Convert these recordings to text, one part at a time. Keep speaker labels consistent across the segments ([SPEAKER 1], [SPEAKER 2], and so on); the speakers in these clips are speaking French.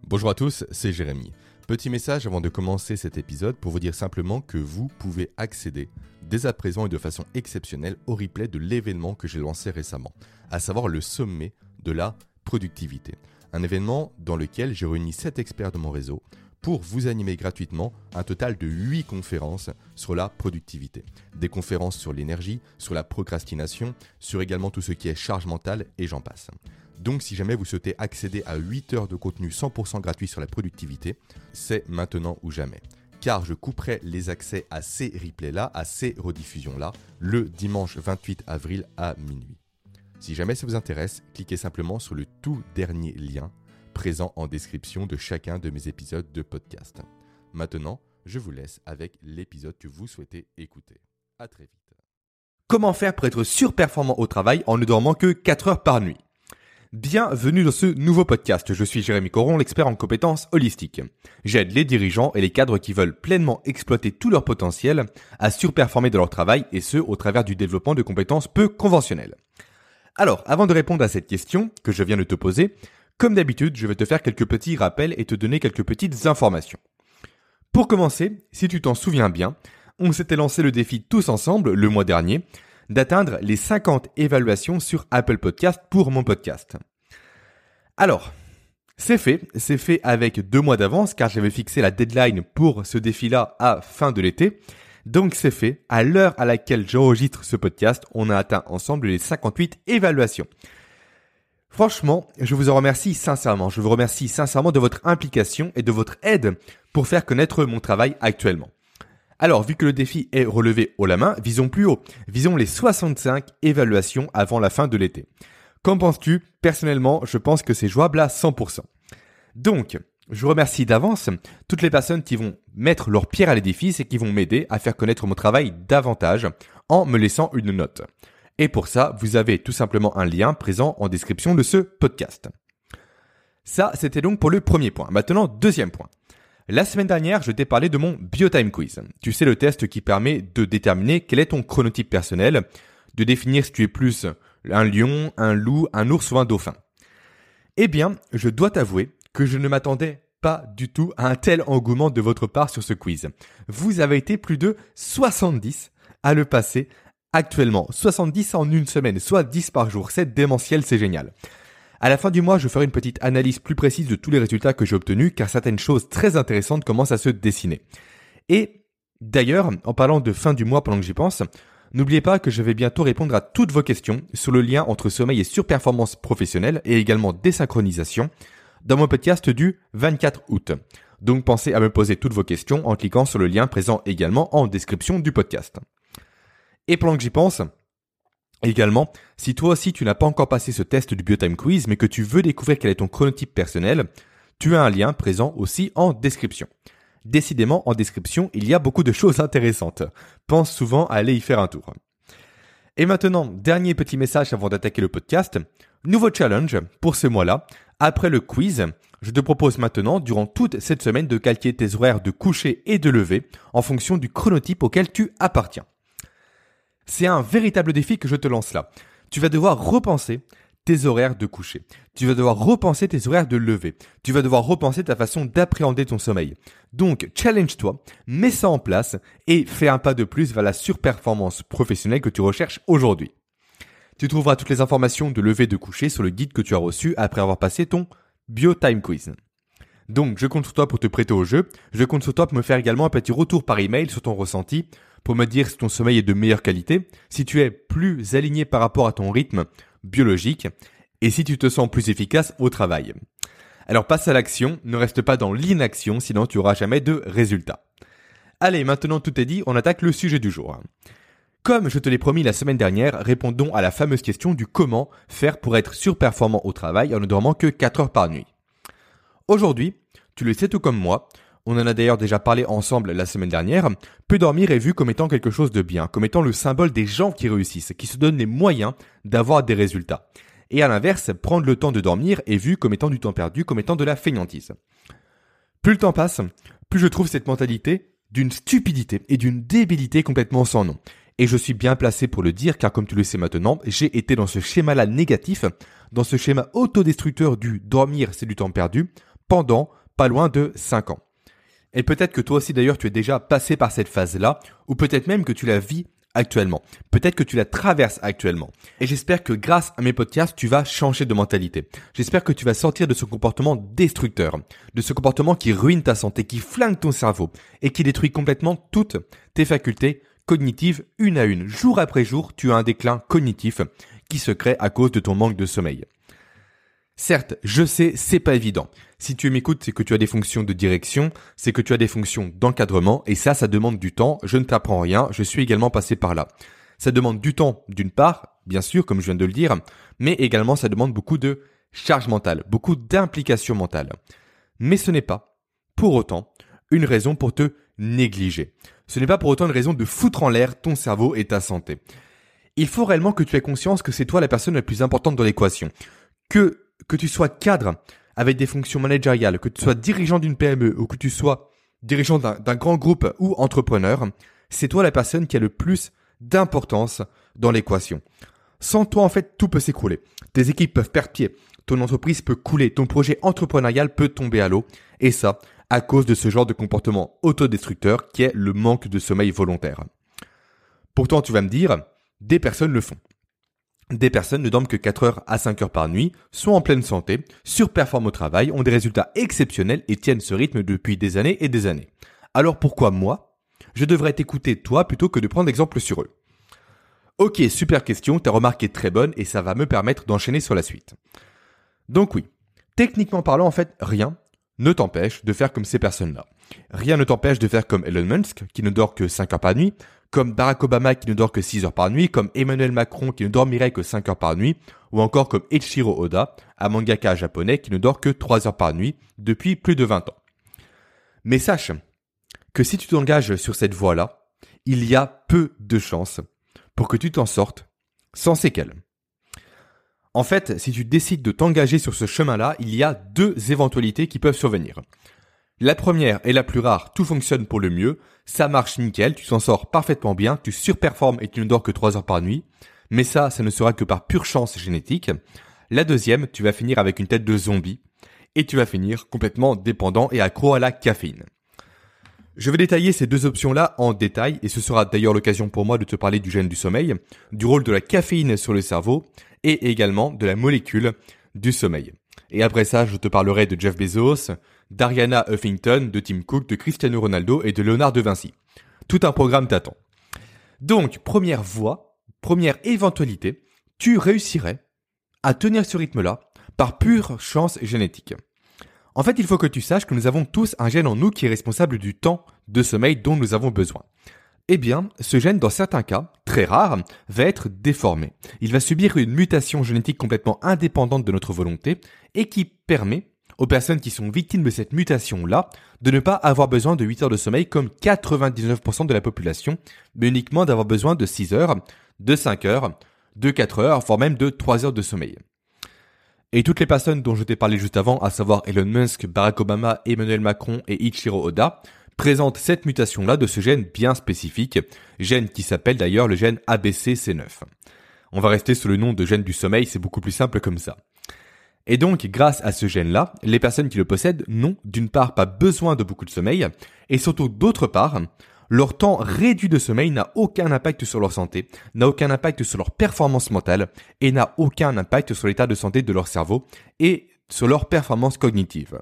[SPEAKER 1] Bonjour à tous, c'est Jérémy. Petit message avant de commencer cet épisode pour vous dire simplement que vous pouvez accéder dès à présent et de façon exceptionnelle au replay de l'événement que j'ai lancé récemment, à savoir le sommet de la productivité. Un événement dans lequel j'ai réuni 7 experts de mon réseau pour vous animer gratuitement un total de 8 conférences sur la productivité. Des conférences sur l'énergie, sur la procrastination, sur également tout ce qui est charge mentale et j'en passe. Donc si jamais vous souhaitez accéder à 8 heures de contenu 100% gratuit sur la productivité, c'est maintenant ou jamais. Car je couperai les accès à ces replays-là, à ces rediffusions-là, le dimanche 28 avril à minuit. Si jamais ça vous intéresse, cliquez simplement sur le tout dernier lien présent en description de chacun de mes épisodes de podcast. Maintenant, je vous laisse avec l'épisode que vous souhaitez écouter. À très vite.
[SPEAKER 2] Comment faire pour être surperformant au travail en ne dormant que 4 heures par nuit ? Bienvenue dans ce nouveau podcast. Je suis Jérémy Coron, l'expert en compétences holistiques. J'aide les dirigeants et les cadres qui veulent pleinement exploiter tout leur potentiel à surperformer dans leur travail et ce, au travers du développement de compétences peu conventionnelles. Alors, avant de répondre à cette question que je viens de te poser, comme d'habitude, je vais te faire quelques petits rappels et te donner quelques petites informations. Pour commencer, si tu t'en souviens bien, on s'était lancé le défi tous ensemble le mois dernier d'atteindre les 50 évaluations sur Apple Podcast pour mon podcast. Alors, c'est fait avec 2 mois d'avance car j'avais fixé la deadline pour ce défi-là à fin de l'été. Donc c'est fait, à l'heure à laquelle j'enregistre ce podcast, on a atteint ensemble les 58 évaluations. Franchement, je vous en remercie sincèrement. Je vous remercie sincèrement de votre implication et de votre aide pour faire connaître mon travail actuellement. Alors, vu que le défi est relevé haut la main, visons plus haut. Visons les 65 évaluations avant la fin de l'été. Qu'en penses-tu ? Personnellement, je pense que c'est jouable à 100%. Donc, je remercie d'avance toutes les personnes qui vont mettre leur pierre à l'édifice et qui vont m'aider à faire connaître mon travail davantage en me laissant une note. Et pour ça, vous avez tout simplement un lien présent en description de ce podcast. Ça, c'était donc pour le premier point. Maintenant, deuxième point. La semaine dernière, je t'ai parlé de mon BioTime Quiz. Tu sais, le test qui permet de déterminer quel est ton chronotype personnel, de définir si tu es plus un lion, un loup, un ours ou un dauphin. Eh bien, je dois t'avouer que je ne m'attendais pas du tout à un tel engouement de votre part sur ce quiz. Vous avez été plus de 70 à le passer actuellement. 70 en une semaine, soit 10 par jour. C'est démentiel, c'est génial. À la fin du mois, je ferai une petite analyse plus précise de tous les résultats que j'ai obtenus car certaines choses très intéressantes commencent à se dessiner. Et d'ailleurs, en parlant de fin du mois pendant que j'y pense, n'oubliez pas que je vais bientôt répondre à toutes vos questions sur le lien entre sommeil et surperformance professionnelle et également désynchronisation dans mon podcast du 24 août. Donc pensez à me poser toutes vos questions en cliquant sur le lien présent également en description du podcast. Et pendant que j'y pense, également, si toi aussi tu n'as pas encore passé ce test du BioTime Quiz mais que tu veux découvrir quel est ton chronotype personnel, tu as un lien présent aussi en description. Décidément, en description, il y a beaucoup de choses intéressantes. Pense souvent à aller y faire un tour. Et maintenant, dernier petit message avant d'attaquer le podcast. Nouveau challenge pour ce mois-là. Après le quiz, je te propose maintenant, durant toute cette semaine, de calquer tes horaires de coucher et de lever en fonction du chronotype auquel tu appartiens. C'est un véritable défi que je te lance là. Tu vas devoir repenser tes horaires de coucher. Tu vas devoir repenser tes horaires de lever. Tu vas devoir repenser ta façon d'appréhender ton sommeil. Donc, challenge-toi, mets ça en place et fais un pas de plus vers la surperformance professionnelle que tu recherches aujourd'hui. Tu trouveras toutes les informations de lever et de coucher sur le guide que tu as reçu après avoir passé ton BioTime Quiz. Donc, je compte sur toi pour te prêter au jeu. Je compte sur toi pour me faire également un petit retour par email sur ton ressenti, pour me dire si ton sommeil est de meilleure qualité, si tu es plus aligné par rapport à ton rythme biologique et si tu te sens plus efficace au travail. Alors passe à l'action, ne reste pas dans l'inaction, sinon tu n'auras jamais de résultats. Allez, maintenant tout est dit, on attaque le sujet du jour. Comme je te l'ai promis la semaine dernière, répondons à la fameuse question du comment faire pour être surperformant au travail en ne dormant que 4 heures par nuit. Aujourd'hui, tu le sais tout comme moi, on en a d'ailleurs déjà parlé ensemble la semaine dernière, peu dormir est vu comme étant quelque chose de bien, comme étant le symbole des gens qui réussissent, qui se donnent les moyens d'avoir des résultats. Et à l'inverse, prendre le temps de dormir est vu comme étant du temps perdu, comme étant de la fainéantise. Plus le temps passe, plus je trouve cette mentalité d'une stupidité et d'une débilité complètement sans nom. Et je suis bien placé pour le dire car comme tu le sais maintenant, j'ai été dans ce schéma-là négatif, dans ce schéma autodestructeur du dormir c'est du temps perdu, pendant pas loin de 5 ans. Et peut-être que toi aussi d'ailleurs tu es déjà passé par cette phase-là, ou peut-être même que tu la vis actuellement. Peut-être que tu la traverses actuellement. Et j'espère que grâce à mes podcasts, tu vas changer de mentalité. J'espère que tu vas sortir de ce comportement destructeur, de ce comportement qui ruine ta santé, qui flingue ton cerveau et qui détruit complètement toutes tes facultés cognitives une à une. Jour après jour, tu as un déclin cognitif qui se crée à cause de ton manque de sommeil. Certes, je sais, c'est pas évident. Si tu m'écoutes, c'est que tu as des fonctions de direction, c'est que tu as des fonctions d'encadrement, et ça demande du temps. Je ne t'apprends rien, je suis également passé par là. Ça demande du temps, d'une part, bien sûr, comme je viens de le dire, mais également ça demande beaucoup de charge mentale, beaucoup d'implication mentale. Mais ce n'est pas, pour autant, une raison pour te négliger. Ce n'est pas pour autant une raison de foutre en l'air ton cerveau et ta santé. Il faut réellement que tu aies conscience que c'est toi la personne la plus importante dans l'équation. Que tu sois cadre avec des fonctions managériales, que tu sois dirigeant d'une PME ou que tu sois dirigeant d'un grand groupe ou entrepreneur, c'est toi la personne qui a le plus d'importance dans l'équation. Sans toi, en fait, tout peut s'écrouler. Tes équipes peuvent perdre pied, ton entreprise peut couler, ton projet entrepreneurial peut tomber à l'eau, et ça, à cause de ce genre de comportement autodestructeur qui est le manque de sommeil volontaire. Pourtant, tu vas me dire, des personnes le font. Des personnes ne dorment que 4 heures à 5 heures par nuit, sont en pleine santé, surperforment au travail, ont des résultats exceptionnels et tiennent ce rythme depuis des années et des années. Alors pourquoi moi, je devrais t'écouter toi plutôt que de prendre exemple sur eux? Ok, super question, ta remarque est très bonne et ça va me permettre d'enchaîner sur la suite. Donc oui, techniquement parlant en fait, rien ne t'empêche de faire comme ces personnes-là. Rien ne t'empêche de faire comme Elon Musk qui ne dort que 5 heures par nuit, comme Barack Obama qui ne dort que 6 heures par nuit, comme Emmanuel Macron qui ne dormirait que 5 heures par nuit, ou encore comme Eiichiro Oda, un mangaka japonais qui ne dort que 3 heures par nuit depuis plus de 20 ans. Mais sache que si tu t'engages sur cette voie-là, il y a peu de chances pour que tu t'en sortes sans séquelles. En fait, si tu décides de t'engager sur ce chemin-là, il y a 2 éventualités qui peuvent survenir. La première et la plus rare, tout fonctionne pour le mieux, ça marche nickel, tu t'en sors parfaitement bien, tu surperformes et tu ne dors que 3 heures par nuit, mais ça ne sera que par pure chance génétique. La deuxième, tu vas finir avec une tête de zombie et tu vas finir complètement dépendant et accro à la caféine. Je vais détailler ces 2 options-là en détail et ce sera d'ailleurs l'occasion pour moi de te parler du gène du sommeil, du rôle de la caféine sur le cerveau et également de la molécule du sommeil. Et après ça, je te parlerai de Jeff Bezos, d'Ariana Huffington, de Tim Cook, de Cristiano Ronaldo et de Léonard de Vinci. Tout un programme t'attend. Donc, première voie, première éventualité, tu réussirais à tenir ce rythme-là par pure chance génétique. En fait, il faut que tu saches que nous avons tous un gène en nous qui est responsable du temps de sommeil dont nous avons besoin. Eh bien, ce gène, dans certains cas, très rares, va être déformé. Il va subir une mutation génétique complètement indépendante de notre volonté et qui permet aux personnes qui sont victimes de cette mutation-là de ne pas avoir besoin de 8 heures de sommeil comme 99% de la population, mais uniquement d'avoir besoin de 6 heures, de 5 heures, de 4 heures, voire même de 3 heures de sommeil. Et toutes les personnes dont je t'ai parlé juste avant, à savoir Elon Musk, Barack Obama, Emmanuel Macron et Eiichiro Oda, présentent cette mutation-là de ce gène bien spécifique, gène qui s'appelle d'ailleurs le gène ABCC9. On va rester sous le nom de gène du sommeil, c'est beaucoup plus simple comme ça. Et donc, grâce à ce gène-là, les personnes qui le possèdent n'ont d'une part pas besoin de beaucoup de sommeil, et surtout d'autre part, leur temps réduit de sommeil n'a aucun impact sur leur santé, n'a aucun impact sur leur performance mentale, et n'a aucun impact sur l'état de santé de leur cerveau et sur leur performance cognitive.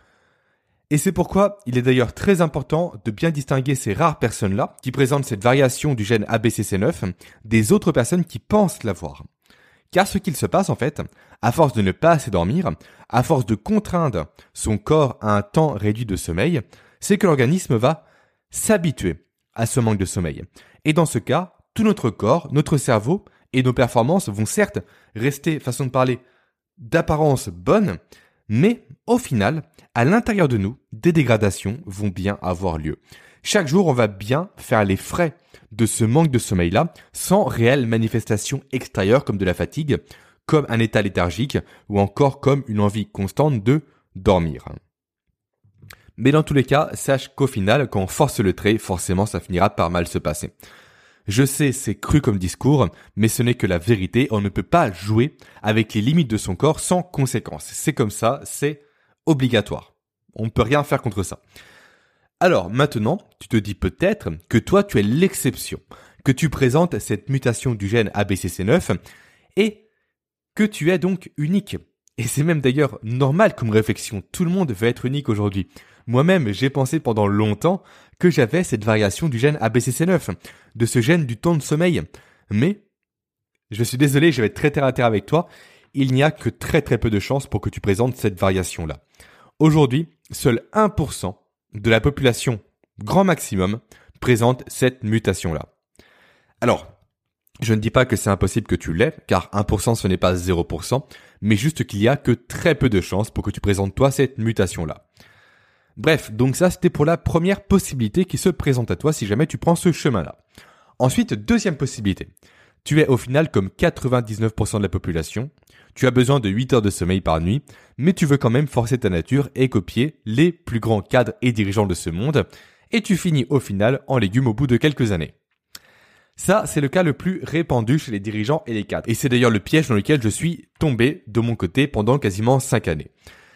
[SPEAKER 2] Et c'est pourquoi il est d'ailleurs très important de bien distinguer ces rares personnes-là qui présentent cette variation du gène ABCC9 des autres personnes qui pensent l'avoir. Car ce qu'il se passe en fait, à force de ne pas assez dormir, à force de contraindre son corps à un temps réduit de sommeil, c'est que l'organisme va s'habituer à ce manque de sommeil. Et dans ce cas, tout notre corps, notre cerveau et nos performances vont certes rester, façon de parler, d'apparence bonne, mais au final, à l'intérieur de nous, des dégradations vont bien avoir lieu. Chaque jour, on va bien faire les frais de ce manque de sommeil-là, sans réelle manifestation extérieure comme de la fatigue, comme un état léthargique, ou encore comme une envie constante de dormir. Mais dans tous les cas, sache qu'au final, quand on force le trait, forcément ça finira par mal se passer. Je sais, c'est cru comme discours, mais ce n'est que la vérité, on ne peut pas jouer avec les limites de son corps sans conséquence. C'est comme ça, c'est obligatoire. On ne peut rien faire contre ça. Alors maintenant, tu te dis peut-être que toi tu es l'exception, que tu présentes cette mutation du gène ABCC9 et que tu es donc unique. Et c'est même d'ailleurs normal comme réflexion, tout le monde veut être unique aujourd'hui. Moi-même, j'ai pensé pendant longtemps que j'avais cette variation du gène ABCC9, de ce gène du temps de sommeil. Mais, je suis désolé, je vais être très terre à terre avec toi, il n'y a que très très peu de chances pour que tu présentes cette variation-là. Aujourd'hui, seul 1% de la population, grand maximum, présente cette mutation-là. Alors, je ne dis pas que c'est impossible que tu l'aies, car 1% ce n'est pas 0%, mais juste qu'il y a que très peu de chances pour que tu présentes toi cette mutation-là. Bref, donc ça c'était pour la première possibilité qui se présente à toi si jamais tu prends ce chemin-là. Ensuite, deuxième possibilité. Tu es au final comme 99% de la population, tu as besoin de 8 heures de sommeil par nuit, mais tu veux quand même forcer ta nature et copier les plus grands cadres et dirigeants de ce monde, et tu finis au final en légumes au bout de quelques années. Ça, c'est le cas le plus répandu chez les dirigeants et les cadres. Et c'est d'ailleurs le piège dans lequel je suis tombé de mon côté pendant quasiment 5 années.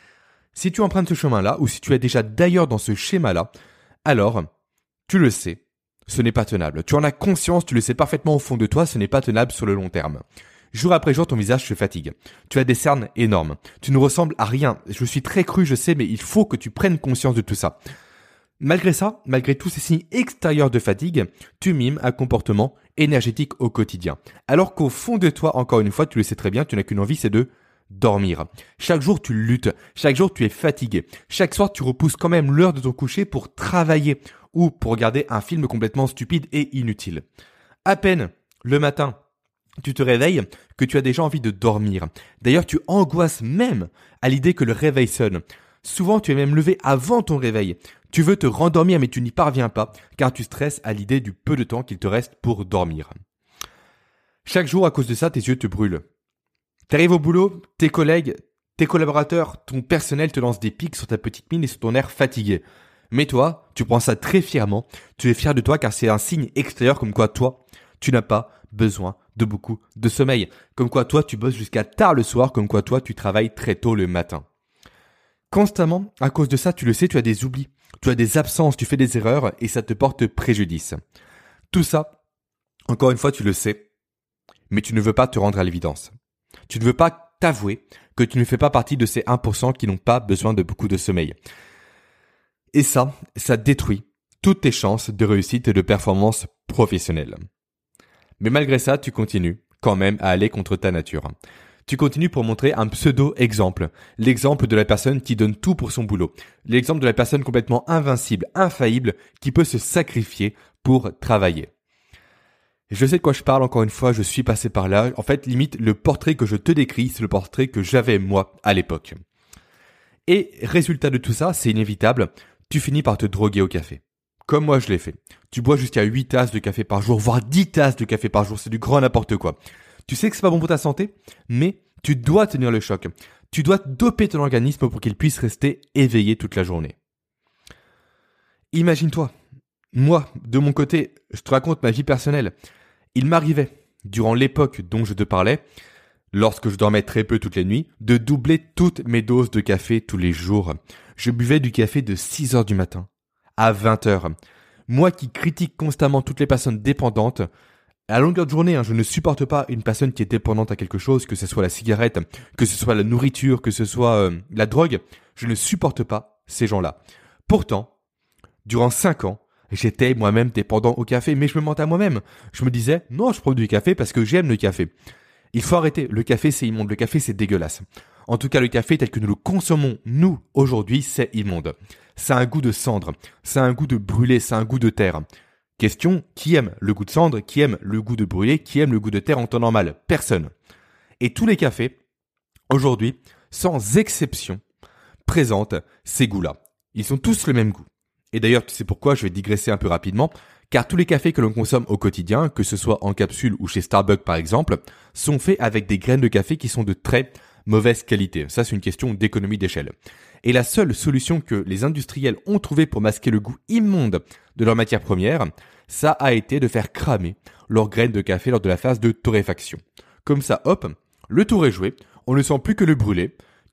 [SPEAKER 2] Si tu empruntes ce chemin-là, ou si tu es déjà d'ailleurs dans ce schéma-là, alors, tu le sais, ce n'est pas tenable. Tu en as conscience, tu le sais parfaitement au fond de toi, ce n'est pas tenable sur le long terme. Jour après jour, ton visage se fatigue. Tu as des cernes énormes. Tu ne ressembles à rien. Je suis très cru, je sais, mais il faut que tu prennes conscience de tout ça. Malgré ça, malgré tous ces signes extérieurs de fatigue, tu mimes un comportement énergétique au quotidien. Alors qu'au fond de toi, encore une fois, tu le sais très bien, tu n'as qu'une envie, c'est de dormir. Chaque jour, tu luttes. Chaque jour, tu es fatigué. Chaque soir, tu repousses quand même l'heure de ton coucher pour travailler ou pour regarder un film complètement stupide et inutile. À peine, le matin, tu te réveilles que tu as déjà envie de dormir. D'ailleurs, tu angoisses même à l'idée que le réveil sonne. Souvent, tu es même levé avant ton réveil. Tu veux te rendormir mais tu n'y parviens pas car tu stresses à l'idée du peu de temps qu'il te reste pour dormir. Chaque jour, à cause de ça, tes yeux te brûlent. T'arrives au boulot, tes collègues, tes collaborateurs, ton personnel te lancent des pics sur ta petite mine et sur ton air fatigué. Mais toi, tu prends ça très fièrement. Tu es fier de toi car c'est un signe extérieur comme quoi toi, tu n'as pas besoin de beaucoup de sommeil. Comme quoi toi, tu bosses jusqu'à tard le soir. Comme quoi toi, tu travailles très tôt le matin. Constamment, à cause de ça, tu le sais, tu as des oublis. Tu as des absences, tu fais des erreurs et ça te porte préjudice. Tout ça, encore une fois, tu le sais, mais tu ne veux pas te rendre à l'évidence. Tu ne veux pas t'avouer que tu ne fais pas partie de ces 1% qui n'ont pas besoin de beaucoup de sommeil. Et ça détruit toutes tes chances de réussite et de performance professionnelle. Mais malgré ça, tu continues quand même à aller contre ta nature. Tu continues pour montrer un pseudo-exemple. L'exemple de la personne qui donne tout pour son boulot. L'exemple de la personne complètement invincible, infaillible, qui peut se sacrifier pour travailler. Je sais de quoi je parle, encore une fois, je suis passé par là. En fait, limite, le portrait que je te décris, c'est le portrait que j'avais moi à l'époque. Et résultat de tout ça, c'est inévitable, tu finis par te droguer au café. Comme moi je l'ai fait. Tu bois jusqu'à 8 tasses de café par jour, voire 10 tasses de café par jour, c'est du grand n'importe quoi. Tu sais que c'est pas bon pour ta santé, mais tu dois tenir le choc. Tu dois doper ton organisme pour qu'il puisse rester éveillé toute la journée. Imagine-toi, moi, de mon côté, je te raconte ma vie personnelle. Il m'arrivait, durant l'époque dont je te parlais, lorsque je dormais très peu toutes les nuits, de doubler toutes mes doses de café tous les jours. Je buvais du café de 6 heures du matin à 20 heures. Moi qui critique constamment toutes les personnes dépendantes, à longueur de journée, je ne supporte pas une personne qui est dépendante à quelque chose, que ce soit la cigarette, que ce soit la nourriture, que ce soit la drogue. Je ne supporte pas ces gens-là. Pourtant, durant 5 ans, j'étais moi-même dépendant au café, mais je me mentais à moi-même. Je me disais, non, je prends du café parce que j'aime le café. Il faut arrêter. Le café, c'est immonde. Le café, c'est dégueulasse. En tout cas, le café tel que nous le consommons, nous, aujourd'hui, c'est immonde. Ça a un goût de cendre. Ça a un goût de brûlé. Ça a un goût de terre. Question, qui aime le goût de cendre? Qui aime le goût de brûlé? Qui aime le goût de terre en temps normal? Personne. Et tous les cafés, aujourd'hui, sans exception, présentent ces goûts-là. Ils sont tous le même goût. Et d'ailleurs, tu sais pourquoi, je vais digresser un peu rapidement, car tous les cafés que l'on consomme au quotidien, que ce soit en capsule ou chez Starbucks par exemple, sont faits avec des graines de café qui sont de très mauvaise qualité. Ça, c'est une question d'économie d'échelle. Et la seule solution que les industriels ont trouvée pour masquer le goût immonde de leurs matières premières, ça a été de faire cramer leurs graines de café lors de la phase de torréfaction. Comme ça, hop, le tour est joué, on ne sent plus que le brûlé,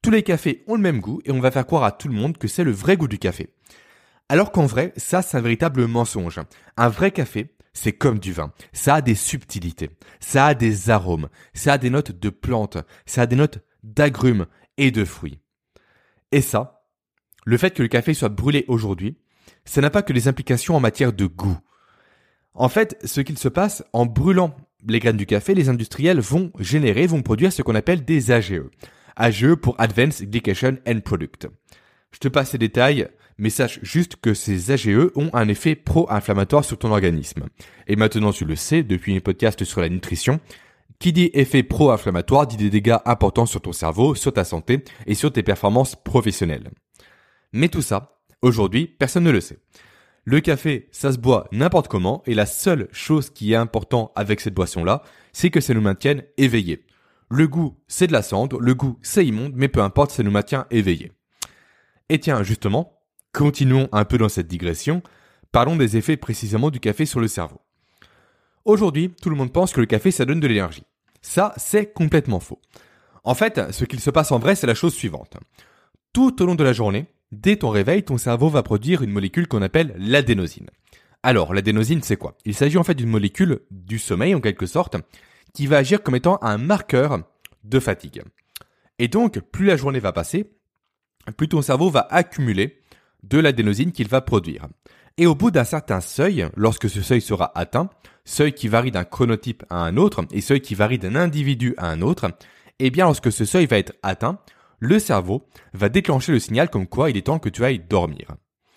[SPEAKER 2] tous les cafés ont le même goût et on va faire croire à tout le monde que c'est le vrai goût du café. Alors qu'en vrai, ça c'est un véritable mensonge. Un vrai café, c'est comme du vin. Ça a des subtilités, ça a des arômes, ça a des notes de plantes, ça a des notes d'agrumes et de fruits. Et ça, le fait que le café soit brûlé aujourd'hui, ça n'a pas que des implications en matière de goût. En fait, ce qu'il se passe en brûlant les graines du café, les industriels vont produire ce qu'on appelle des AGE. AGE pour Advanced Glycation End Product. Je te passe les détails, mais sache juste que ces AGE ont un effet pro-inflammatoire sur ton organisme. Et maintenant tu le sais, depuis un podcast sur la nutrition, qui dit effet pro-inflammatoire dit des dégâts importants sur ton cerveau, sur ta santé et sur tes performances professionnelles. Mais tout ça, aujourd'hui, personne ne le sait. Le café, ça se boit n'importe comment et la seule chose qui est importante avec cette boisson-là, c'est que ça nous maintienne éveillés. Le goût, c'est de la cendre, le goût, c'est immonde, mais peu importe, ça nous maintient éveillés. Et tiens, justement, continuons un peu dans cette digression, parlons des effets précisément du café sur le cerveau. Aujourd'hui, tout le monde pense que le café, ça donne de l'énergie. Ça, c'est complètement faux. En fait, ce qu'il se passe en vrai, c'est la chose suivante. Tout au long de la journée, dès ton réveil, ton cerveau va produire une molécule qu'on appelle l'adénosine. Alors, l'adénosine, c'est quoi ? Il s'agit en fait d'une molécule du sommeil, en quelque sorte, qui va agir comme étant un marqueur de fatigue. Et donc, plus la journée va passer, plus ton cerveau va accumuler de l'adénosine qu'il va produire. Et au bout d'un certain seuil, lorsque ce seuil sera atteint, seuil qui varie d'un chronotype à un autre et seuil qui varie d'un individu à un autre, eh bien lorsque ce seuil va être atteint, le cerveau va déclencher le signal comme quoi il est temps que tu ailles dormir.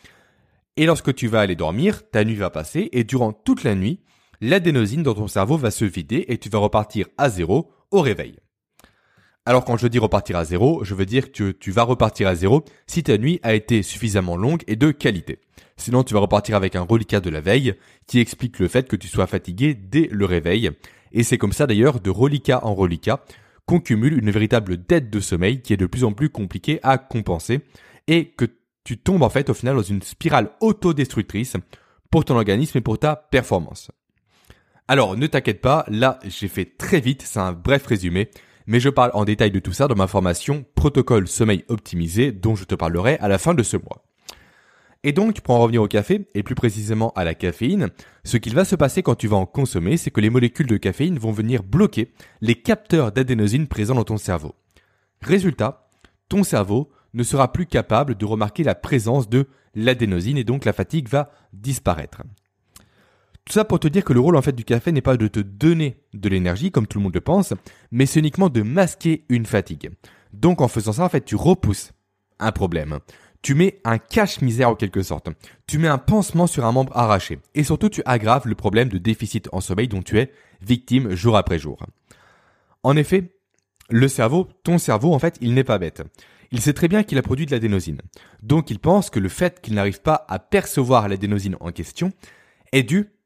[SPEAKER 2] Et lorsque tu vas aller dormir, ta nuit va passer et durant toute la nuit, l'adénosine dans ton cerveau va se vider et tu vas repartir à zéro au réveil. Alors quand je dis repartir à zéro, je veux dire que tu vas repartir à zéro si ta nuit a été suffisamment longue et de qualité. Sinon tu vas repartir avec un reliquat de la veille qui explique le fait que tu sois fatigué dès le réveil. Et c'est comme ça d'ailleurs de reliquat en reliquat qu'on cumule une véritable dette de sommeil qui est de plus en plus compliquée à compenser et que tu tombes en fait au final dans une spirale autodestructrice pour ton organisme et pour ta performance. Alors ne t'inquiète pas, là j'ai fait très vite, c'est un bref résumé, mais je parle en détail de tout ça dans ma formation Protocole Sommeil Optimisé dont je te parlerai à la fin de ce mois. Et donc, pour en revenir au café, et plus précisément à la caféine, ce qu'il va se passer quand tu vas en consommer, c'est que les molécules de caféine vont venir bloquer les capteurs d'adénosine présents dans ton cerveau. Résultat, ton cerveau ne sera plus capable de remarquer la présence de l'adénosine et donc la fatigue va disparaître. Tout ça pour te dire que le rôle en fait du café n'est pas de te donner de l'énergie comme tout le monde le pense, mais c'est uniquement de masquer une fatigue. Donc en faisant ça, en fait, tu repousses un problème. Tu mets un cache-misère en quelque sorte. Tu mets un pansement sur un membre arraché. Et surtout, tu aggraves le problème de déficit en sommeil dont tu es victime jour après jour. En effet, ton cerveau, en fait, il n'est pas bête. Il sait très bien qu'il a produit de l'adénosine. Donc, il pense que le fait qu'il n'arrive pas à percevoir l'adénosine en question est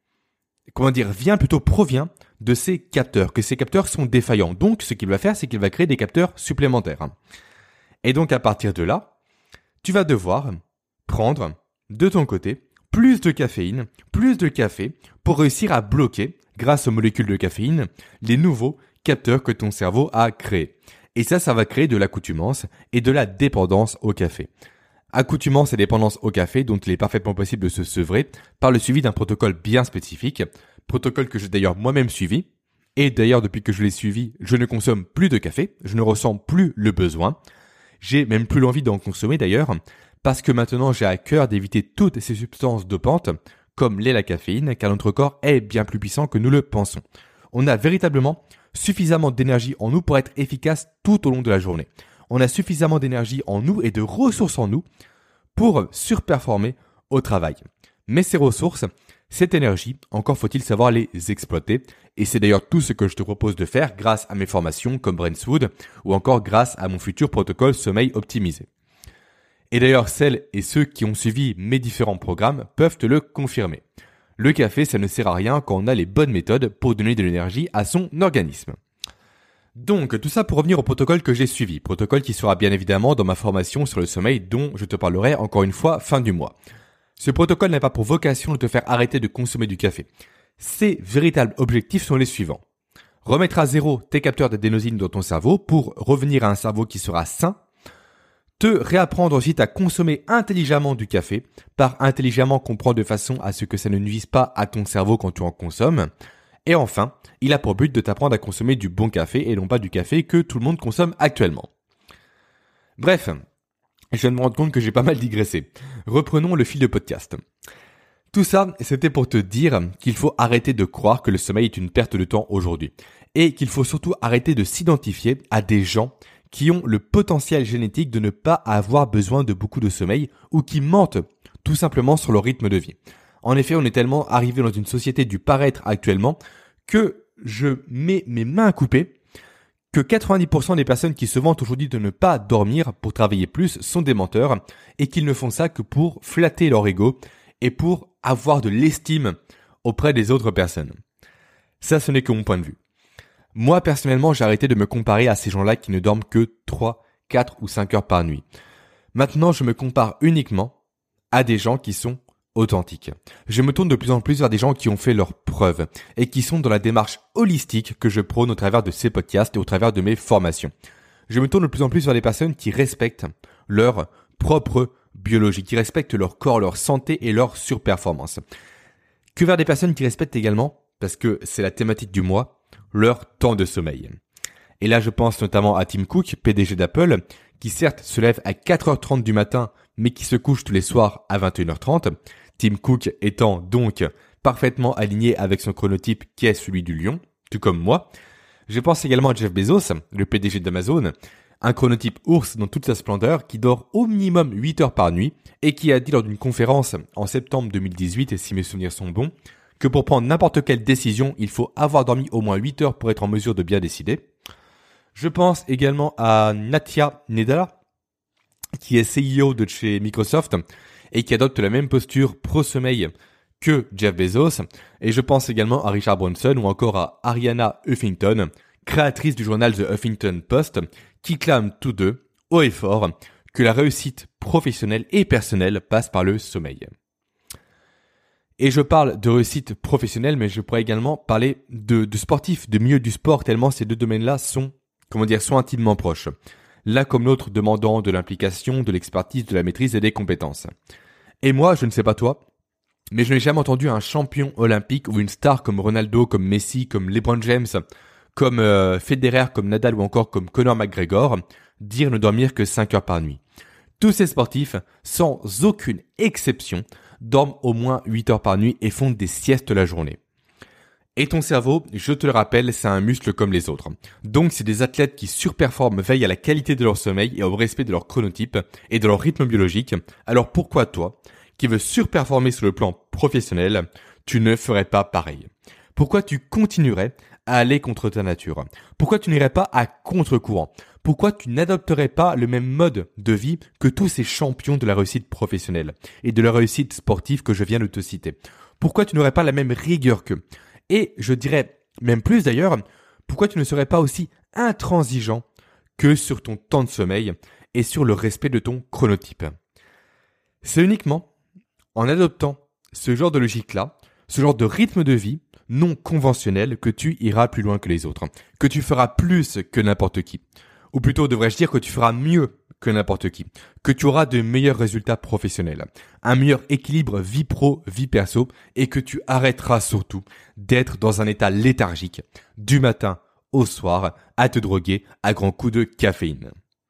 [SPEAKER 2] provient de ces capteurs, que ces capteurs sont défaillants. Donc, ce qu'il va faire, c'est qu'il va créer des capteurs supplémentaires. Et donc, à partir de là, tu vas devoir prendre, de ton côté, plus de caféine, plus de café pour réussir à bloquer, grâce aux molécules de caféine, les nouveaux capteurs que ton cerveau a créés. Et ça va créer de l'accoutumance et de la dépendance au café. Accoutumance et dépendance au café dont il est parfaitement possible de se sevrer par le suivi d'un protocole bien spécifique, protocole que j'ai d'ailleurs moi-même suivi. Et d'ailleurs, depuis que je l'ai suivi, je ne consomme plus de café, je ne ressens plus le besoin. J'ai même plus l'envie d'en consommer d'ailleurs, parce que maintenant j'ai à cœur d'éviter toutes ces substances dopantes, comme l'est la caféine, car notre corps est bien plus puissant que nous le pensons. On a véritablement suffisamment d'énergie en nous pour être efficace tout au long de la journée. On a suffisamment d'énergie en nous et de ressources en nous pour surperformer au travail. Mais ces ressources, cette énergie, encore faut-il savoir les exploiter. Et c'est d'ailleurs tout ce que je te propose de faire grâce à mes formations comme Brainswood ou encore grâce à mon futur protocole sommeil optimisé. Et d'ailleurs, celles et ceux qui ont suivi mes différents programmes peuvent te le confirmer. Le café, ça ne sert à rien quand on a les bonnes méthodes pour donner de l'énergie à son organisme. Donc, tout ça pour revenir au protocole que j'ai suivi. Protocole qui sera bien évidemment dans ma formation sur le sommeil dont je te parlerai encore une fois fin du mois. Ce protocole n'a pas pour vocation de te faire arrêter de consommer du café. Ses véritables objectifs sont les suivants. Remettre à zéro tes capteurs d'adénosine dans ton cerveau pour revenir à un cerveau qui sera sain, Te réapprendre ensuite à consommer intelligemment du café. Par intelligemment, comprendre de façon à ce que ça ne nuise pas à ton cerveau quand tu en consommes. Et enfin, il a pour but de t'apprendre à consommer du bon café et non pas du café que tout le monde consomme actuellement. Bref, je viens de me rendre compte que j'ai pas mal digressé. Reprenons le fil de podcast. Tout ça, c'était pour te dire qu'il faut arrêter de croire que le sommeil est une perte de temps aujourd'hui. Et qu'il faut surtout arrêter de s'identifier à des gens qui ont le potentiel génétique de ne pas avoir besoin de beaucoup de sommeil ou qui mentent tout simplement sur leur rythme de vie. En effet, on est tellement arrivé dans une société du paraître actuellement que je mets mes mains coupées que 90% des personnes qui se vantent aujourd'hui de ne pas dormir pour travailler plus sont des menteurs et qu'ils ne font ça que pour flatter leur ego et pour avoir de l'estime auprès des autres personnes. Ça, ce n'est que mon point de vue. Moi, personnellement, j'ai arrêté de me comparer à ces gens-là qui ne dorment que 3, 4 ou 5 heures par nuit. Maintenant, je me compare uniquement à des gens qui sont authentiques. Je me tourne de plus en plus vers des gens qui ont fait leurs preuves et qui sont dans la démarche holistique que je prône au travers de ces podcasts et au travers de mes formations. Je me tourne de plus en plus vers des personnes qui respectent leur propre biologie, qui respectent leur corps, leur santé et leur surperformance. Que vers des personnes qui respectent également, parce que c'est la thématique du mois, leur temps de sommeil. Et là, je pense notamment à Tim Cook, PDG d'Apple, qui certes se lève à 4h30 du matin, mais qui se couche tous les soirs à 21h30. Tim Cook étant donc parfaitement aligné avec son chronotype qui est celui du lion, tout comme moi. Je pense également à Jeff Bezos, le PDG d'Amazon, un chronotype ours dans toute sa splendeur, qui dort au minimum 8 heures par nuit et qui a dit lors d'une conférence en septembre 2018, et si mes souvenirs sont bons, que pour prendre n'importe quelle décision, il faut avoir dormi au moins 8 heures pour être en mesure de bien décider. Je pense également à Satya Nadella, qui est CEO de chez Microsoft et qui adopte la même posture pro-sommeil que Jeff Bezos. Et je pense également à Richard Branson ou encore à Arianna Huffington, créatrice du journal The Huffington Post, qui clament tous deux, haut et fort, que la réussite professionnelle et personnelle passe par le sommeil. Et je parle de réussite professionnelle, mais je pourrais également parler de sportifs, de milieu du sport, tellement ces deux domaines-là sont intimement proches. L'un comme l'autre demandant de l'implication, de l'expertise, de la maîtrise et des compétences. Et moi, je ne sais pas toi, mais je n'ai jamais entendu un champion olympique ou une star comme Ronaldo, comme Messi, comme LeBron James, comme Federer, comme Nadal ou encore comme Conor McGregor dire ne dormir que 5 heures par nuit. Tous ces sportifs, sans aucune exception, dorment au moins 8 heures par nuit et font des siestes la journée. Et ton cerveau, je te le rappelle, c'est un muscle comme les autres. Donc si des athlètes qui surperforment veillent à la qualité de leur sommeil et au respect de leur chronotype et de leur rythme biologique, alors pourquoi toi, qui veux surperformer sur le plan professionnel, tu ne ferais pas pareil? Pourquoi tu continuerais à aller contre ta nature? Pourquoi tu n'irais pas à contre-courant? Pourquoi tu n'adopterais pas le même mode de vie que tous ces champions de la réussite professionnelle et de la réussite sportive que je viens de te citer? Pourquoi tu n'aurais pas la même rigueur qu'eux? Et je dirais même plus d'ailleurs, pourquoi tu ne serais pas aussi intransigeant que sur ton temps de sommeil et sur le respect de ton chronotype? C'est uniquement en adoptant ce genre de logique-là, ce genre de rythme de vie non conventionnel que tu iras plus loin que les autres, que tu feras plus que n'importe qui. Ou plutôt devrais-je dire que tu feras mieux que n'importe qui, que tu auras de meilleurs résultats professionnels, un meilleur équilibre vie pro, vie perso et que tu arrêteras surtout d'être dans un état léthargique du matin au soir à te droguer à grands coups de caféine.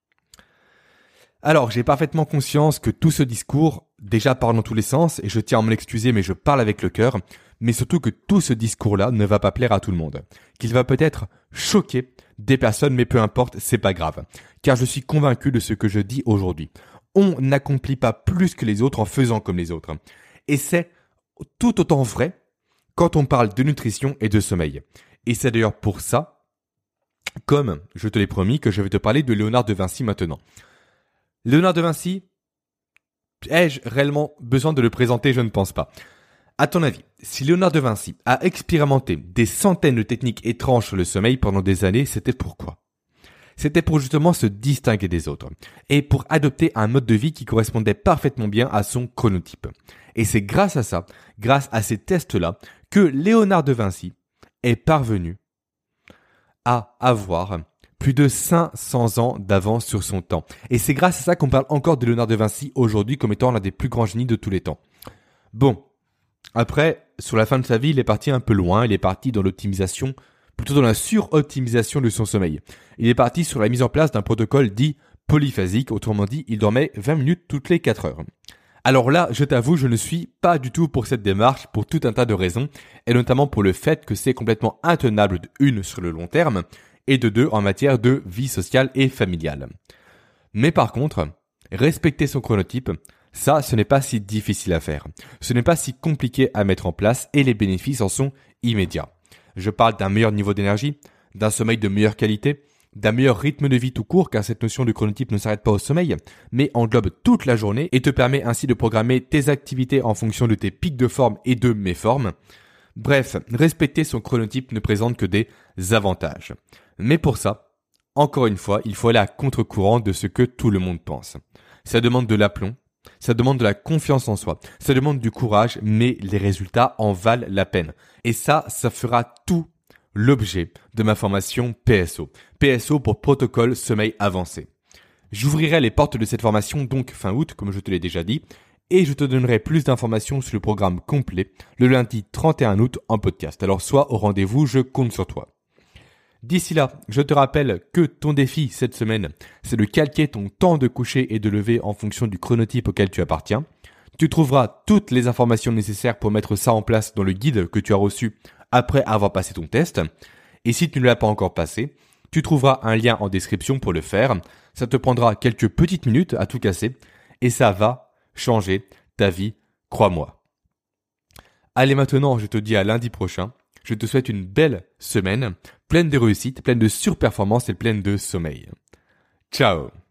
[SPEAKER 2] Alors, j'ai parfaitement conscience que tout ce discours déjà part dans tous les sens et je tiens à m'en excuser mais je parle avec le cœur, mais surtout que tout ce discours-là ne va pas plaire à tout le monde, qu'il va peut-être choquer des personnes, mais peu importe, c'est pas grave. Car je suis convaincu de ce que je dis aujourd'hui. On n'accomplit pas plus que les autres en faisant comme les autres. Et c'est tout autant vrai quand on parle de nutrition et de sommeil. Et c'est d'ailleurs pour ça, comme je te l'ai promis, que je vais te parler de Léonard de Vinci maintenant. Léonard de Vinci, ai-je réellement besoin de le présenter? Je ne pense pas. À ton avis, si Léonard de Vinci a expérimenté des centaines de techniques étranges sur le sommeil pendant des années, c'était pourquoi? C'était pour justement se distinguer des autres et pour adopter un mode de vie qui correspondait parfaitement bien à son chronotype. Et c'est grâce à ça, grâce à ces tests-là, que Léonard de Vinci est parvenu à avoir Plus de 500 ans d'avance sur son temps. Et c'est grâce à ça qu'on parle encore de Léonard de Vinci aujourd'hui comme étant l'un des plus grands génies de tous les temps. Bon, après, sur la fin de sa vie, il est parti un peu loin, il est parti dans l'optimisation, plutôt dans la sur-optimisation de son sommeil. Il est parti sur la mise en place d'un protocole dit polyphasique, autrement dit, il dormait 20 minutes toutes les 4 heures. Alors là, je t'avoue, je ne suis pas du tout pour cette démarche pour tout un tas de raisons, et notamment pour le fait que c'est complètement intenable de une sur le long terme, et de deux en matière de vie sociale et familiale. Mais par contre, respecter son chronotype, ça, ce n'est pas si difficile à faire. Ce n'est pas si compliqué à mettre en place et les bénéfices en sont immédiats. Je parle d'un meilleur niveau d'énergie, d'un sommeil de meilleure qualité, d'un meilleur rythme de vie tout court car cette notion de chronotype ne s'arrête pas au sommeil, mais englobe toute la journée et te permet ainsi de programmer tes activités en fonction de tes pics de forme et de méformes. Bref, respecter son chronotype ne présente que des avantages. Mais pour ça, encore une fois, il faut aller à contre-courant de ce que tout le monde pense. Ça demande de l'aplomb, ça demande de la confiance en soi, ça demande du courage, mais les résultats en valent la peine. Et ça fera tout l'objet de ma formation PSO. PSO pour protocole sommeil avancé. J'ouvrirai les portes de cette formation donc fin août, comme je te l'ai déjà dit, et je te donnerai plus d'informations sur le programme complet le lundi 31 août en podcast. Alors sois au rendez-vous, je compte sur toi. D'ici là, je te rappelle que ton défi cette semaine, c'est de calquer ton temps de coucher et de lever en fonction du chronotype auquel tu appartiens. Tu trouveras toutes les informations nécessaires pour mettre ça en place dans le guide que tu as reçu après avoir passé ton test. Et si tu ne l'as pas encore passé, tu trouveras un lien en description pour le faire. Ça te prendra quelques petites minutes à tout casser et ça va changer ta vie, crois-moi. Allez maintenant, je te dis à lundi prochain. Je te souhaite une belle semaine, pleine de réussite, pleine de surperformance et pleine de sommeil. Ciao!